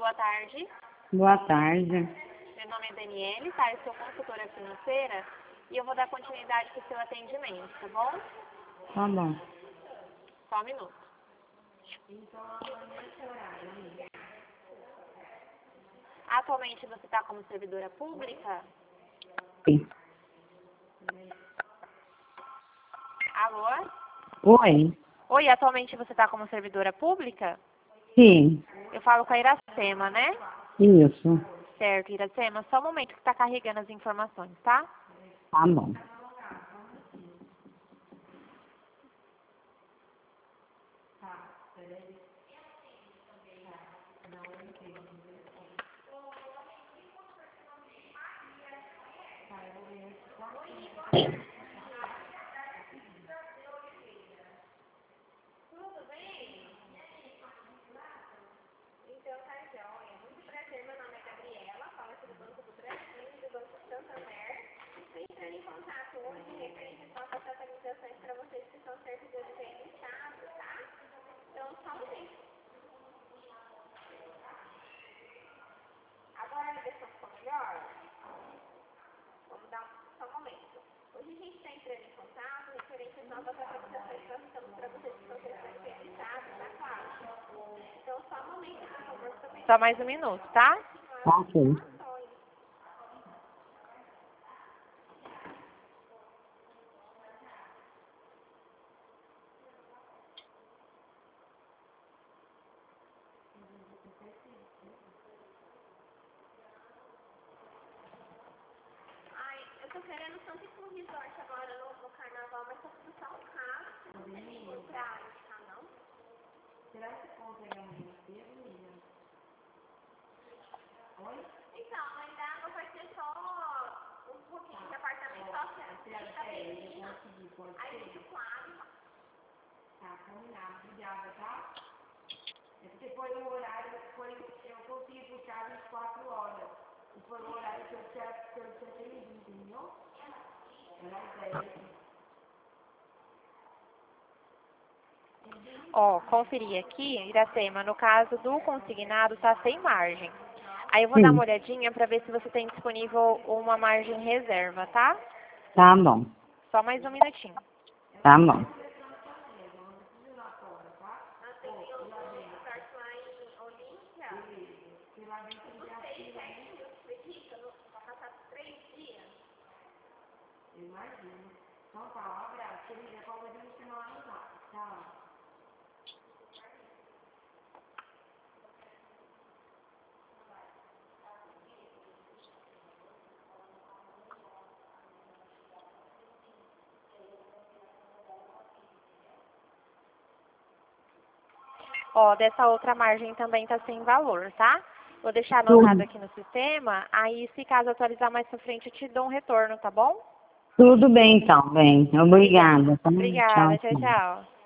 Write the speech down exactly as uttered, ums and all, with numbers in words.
boa tarde. Boa tarde. Meu nome é Daniele, tá? Eu sou consultora financeira e eu vou dar continuidade para o seu atendimento, tá bom? Tá bom. Só um minuto. Atualmente você está como servidora pública? Sim. Alô? Oi. Oi, atualmente você está como servidora pública? Sim. Eu falo com a Iracema, né? Isso. Certo, Iracema. Só um momento que está carregando as informações, tá? Tá bom. Tudo bem? Então tá joia. Muito prazer, meu nome é Gabriela, falo aqui do Banco do Brasil e do Banco Santander. Estou entrando em contato hoje referente às nossas atualizações para vocês que são servidores aí do Estado, tá? Então só um momento. Agora a ligação ficou melhor? Vamos dar um, só um momento. Hoje a gente está entrando em contato referente às novas atualizações que nós estamos para vocês que são servidores aí do Estado, tá claro? Então só um momento, por favor. Também. Só mais um minuto, tá? Ok. Ai, eu tô querendo tanto ir pro resort agora no, no carnaval, mas só preciso só um carro. Não tem ninguém pra indicar, não? Será que consegue amanhã cedo, Lívia? Oi? Então, ainda não vai ser só um pouquinho de apartamento, só que a gente tá pedindo. Aí vinte e quatro. Tá, combinado. Obrigada, tá? É porque foi o horário, foi, eu consegui puxar vinte e quatro horas. E foi o horário que eu tinha, que eu tinha atendido, entendeu? Era dez. Ó, conferir aqui, Iracema, no caso do consignado tá sem margem. Aí eu vou dar Sim. uma olhadinha pra ver se você tem disponível uma margem reserva, tá? Tá bom. Só mais um minutinho. Tá bom. Nós temos resort lá em Olímpia. Vocês certinho, acredita? Vai passar três dias. Imagino. Então tá, um abraço. Querida, qualquer dia você não avisar. Tchau. Ó, dessa outra margem também tá sem valor, tá? Vou deixar anotado aqui no sistema, aí se caso atualizar mais pra frente eu te dou um retorno, tá bom? Tudo bem então, bem. Obrigada. Tá? Obrigada, Tchau, tchau, tchau. tchau.